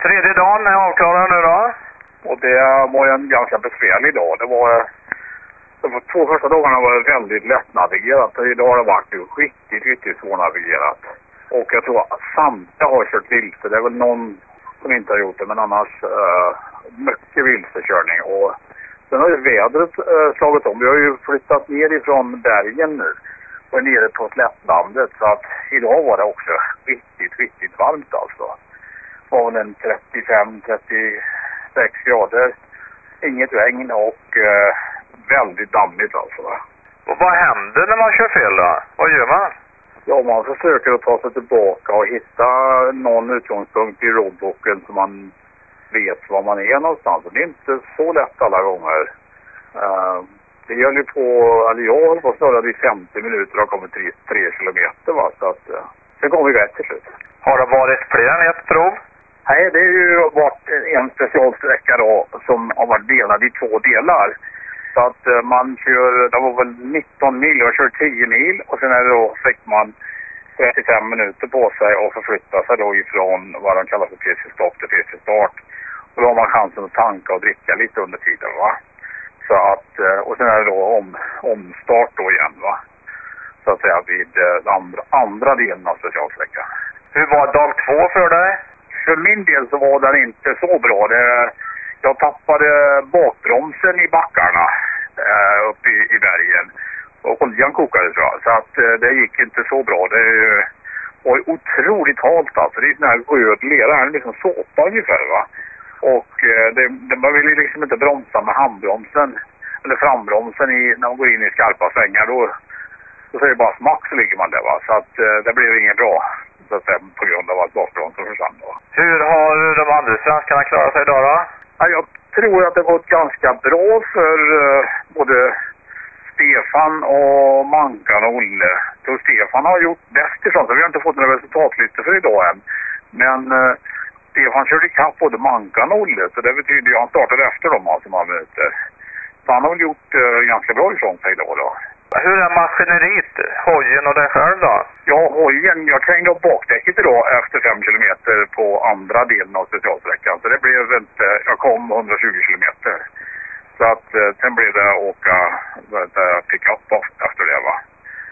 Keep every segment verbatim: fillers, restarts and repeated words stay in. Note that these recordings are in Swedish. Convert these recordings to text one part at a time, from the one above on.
Tredje dagen är avklarad nu då? Och det var en ganska besvärlig dag. Det var, det var två första dagarna var det väldigt lättnavigerat. Idag har det varit riktigt, riktigt svårnavigerat. Och jag tror att samtliga har kört vilse. Det är väl någon som inte har gjort det, men annars uh, mycket vilsekörning. Och sen har ju vädret uh, slagit om. Vi har ju flyttat ner ifrån bergen nu och är nere på slättlandet. Så att idag var det också riktigt, riktigt varmt alltså. Det var väl en trettiofem till trettiosex grader. Inget regn och uh, väldigt dammigt alltså. Och vad händer när man kör fel då? Vad gör man? Ja, man försöker att ta sig tillbaka och hitta någon utgångspunkt i roadboken så man vet var man är någonstans. Det är inte så lätt alla gånger. Uh, det gäller ju på, eller jag håller på att snurra i femtio minuter och har kommit tre, tre kilometer va, så att uh, sen kommer vi rätt till slut. Har det varit fler än ett prov? Nej, det är ju varit en specialsträcka då som har varit delad i två delar. Så att uh, man kör, det var väl nitton mil, jag kör tio mil och sen är det då fick man trettiofem minuter på sig och förflytta sig då ifrån vad de kallar för P C-stopp till P C-start. Och då har man chansen att tanka och dricka lite under tiden va. Så att, uh, och sen är det då om, omstart då igen va. Så att säga vid uh, andra, andra delen av specialsträckan. Hur var dag två för dig? För min del så var den inte så bra. Det, jag tappade bakbromsen i backarna uh, uppe i, i bergen. Och oljan kokade tror jag. Så att uh, det gick inte så bra. Det uh, var otroligt halt alltså. Det är sån här röd lera. Det är liksom såpa ungefär va. Och uh, det, det, man vill ju liksom inte bromsa med handbromsen. Eller frambromsen i, när man går in i skarpa svängar. Då, då säger det bara smack så ligger man där va. Så att uh, det blev inget bra. Så att säga, på grund av att bakbromsen försvann då. Hur har de andra svenskarna klarat sig idag då? Ja, jag tror att det gått ganska bra för uh, både Stefan och Mankan och Olle. Så Stefan har gjort bäst ifrån sig. Vi har inte fått några resultatlistor för idag än. Men uh, Stefan körde ikapp både Mankan och Olle. Så det betyder ju att han startade efter dem alltså några minuter. Så han har väl gjort uh, ganska bra ifrån sig idag då. Hur är maskineriet? Hojen och dig själv då? Ja, hojen. Jag krängde upp bakdäcket idag efter fem kilometer på andra delen av specialsträckan. Så det blev inte, jag kom hundratjugo kilometer. Så att eh, sen blev det att åka pick-up efter det va.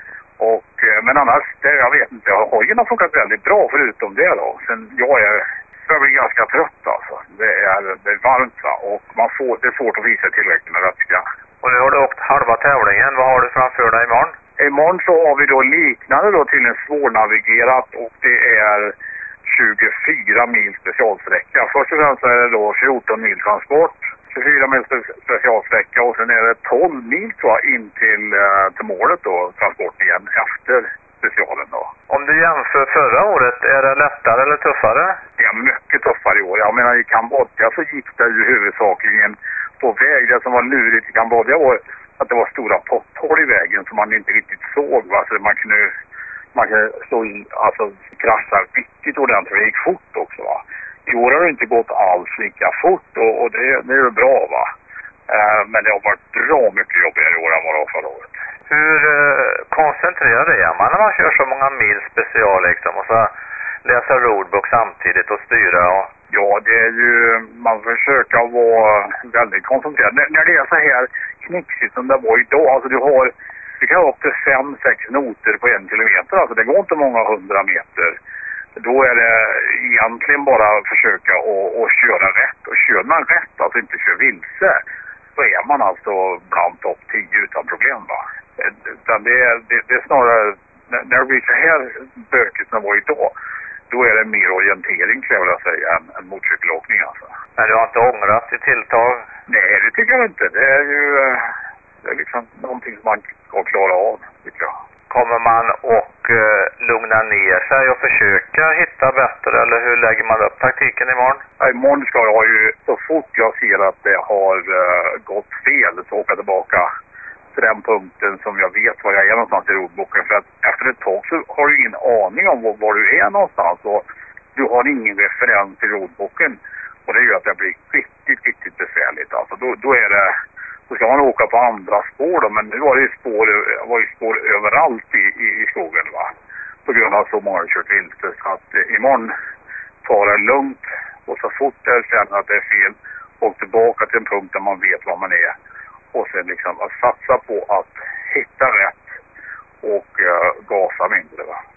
Och, eh, men annars, det, jag vet inte, hojen har funkat väldigt bra förutom det då. Sen jag är, jag blir ganska trött alltså. Det är, det är varmt va. Och man får, det är svårt att visa tillräckligt med rötska. Och nu har du åkt halva tävlingen. Vad har du framför dig imorgon? Imorgon så har vi då liknande då till en svårnavigerat och det är tjugofyra mil specialsträcka. Först och främst är det då fjorton mil transport, tjugofyra mil specialsträcka och sen är det tolv mil tror jag in till, uh, till målet då, transport igen efter specialen då. Om du jämför förra året, är det lättare eller tuffare? Det är mycket tuffare i år. Jag menar i Kambodja så gick det ju huvudsakligen på väg. Det som var lurigt i Kambodja var att det var stora potthål i vägen som man inte riktigt såg va? Så man kunde, man kunde slå in, alltså krascha riktigt ordentligt. Det gick fort också va. I år har det inte gått alls lika fort och, och det, det är ju bra va. Uh, men det har varit bra mycket jobbigare i år än vad det var förra året. Hur uh, koncentrerad är man när man kör så många mil special liksom och så läsa roadbook samtidigt och styra och... Ja, det är ju, man försöker vara väldigt koncentrerad. När, när det är så här knixigt som det var idag, alltså du har, du kan ha upp till fem sex noter på en kilometer, alltså det går inte många hundra meter. Då är det egentligen bara att försöka och, och köra rätt. Och kör man rätt, alltså inte kör vilse, så är man alltså bland topp tio utan problem va. Utan det, är, det, det är snarare, när, när det blir så här bökigt som det var idag, då är det mer orientering kan jag vilja säga än, än motorcykelåkning alltså. Men du har inte ångrat i tilltag? Nej, det tycker jag inte. Det är ju det är liksom någonting som man ska klara av, tycker jag. Kommer man och uh, lugna ner sig och försöka hitta bättre eller hur lägger man upp taktiken imorgon? Ja, imorgon ska jag ju, så fort jag ser att det har uh, gått fel så åka tillbaka till den punkten som jag vet var jag är någonstans i roadboken. För att efter ett tag så har du ingen aning om var, var du är någonstans och du har ingen referens i roadboken. Och det gör att det blir riktigt, riktigt besvärligt. Alltså då, då är det, då ska man åka på andra spår då, men nu var det ju spår, var ju spår överallt i, i, i skogen va. På grund av så många har kört vilse. Så att eh, imorgon tar det lugnt och så fort jag känner att det är fel, och tillbaka till en punkt där man vet var man är. Och sen liksom att satsa på att hitta rätt och uh, gasa mindre, va.